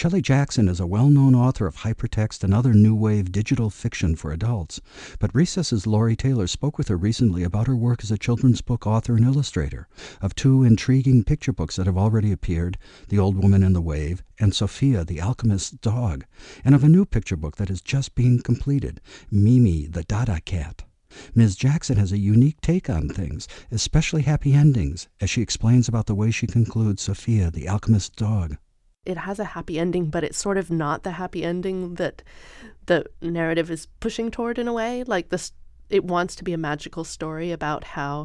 Shelley Jackson is a well-known author of hypertext and other new wave digital fiction for adults, but Recess's Laurie Taylor spoke with her recently about her work as a children's book author and illustrator, of two intriguing picture books that have already appeared, The Old Woman and the Wave and Sophia, the Alchemist's Dog, and of a new picture book that is just being completed, Mimi, the Dada Cat. Ms. Jackson has a unique take on things, especially happy endings, as she explains about the way she concludes Sophia, the Alchemist's Dog. It has a happy ending, but it's sort of not the happy ending that the narrative is pushing toward in a way. Like it wants to be a magical story about how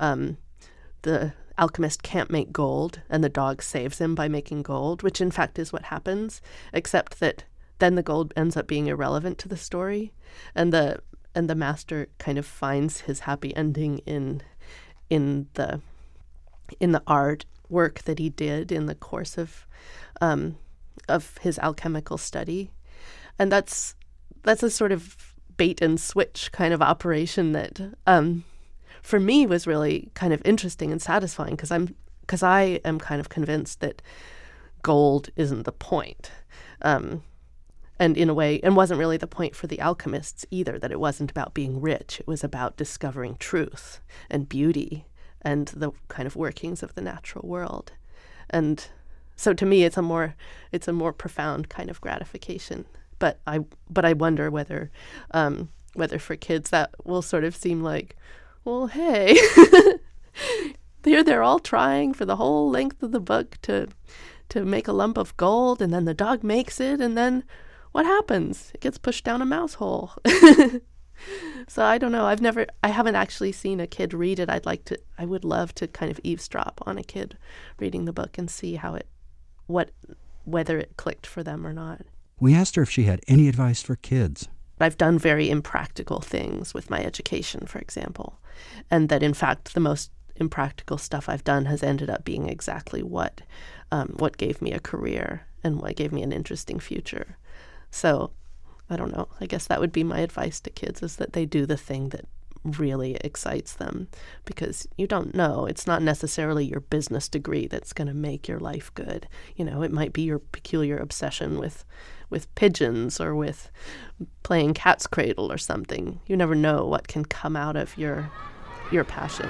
the alchemist can't make gold and the dog saves him by making gold, which in fact is what happens, except that then the gold ends up being irrelevant to the story, and the master kind of finds his happy ending in the art work that he did in the course of his alchemical study. And that's a sort of bait and switch kind of operation that for me was really kind of interesting and satisfying, because I am kind of convinced that gold isn't the point. And in a way, and wasn't really the point for the alchemists either, that it wasn't about being rich. It was about discovering truth and beauty and the kind of workings of the natural world. And so to me, it's a more profound kind of gratification. But I wonder whether for kids that will sort of seem like, well, hey, they're all trying for the whole length of the book to make a lump of gold, and then the dog makes it, and then what happens? It gets pushed down a mouse hole. So I don't know. I haven't actually seen a kid read it. I would love to kind of eavesdrop on a kid reading the book and see whether it clicked for them or not. We asked her if she had any advice for kids. I've done very impractical things with my education, for example, and that in fact the most impractical stuff I've done has ended up being exactly what gave me a career and what gave me an interesting future. So I don't know. I guess that would be my advice to kids, is that they do the thing that really excites them, because you don't know. It's not necessarily your business degree that's going to make your life good. You know, it might be your peculiar obsession with pigeons or with playing cat's cradle or something. You never know what can come out of your passion.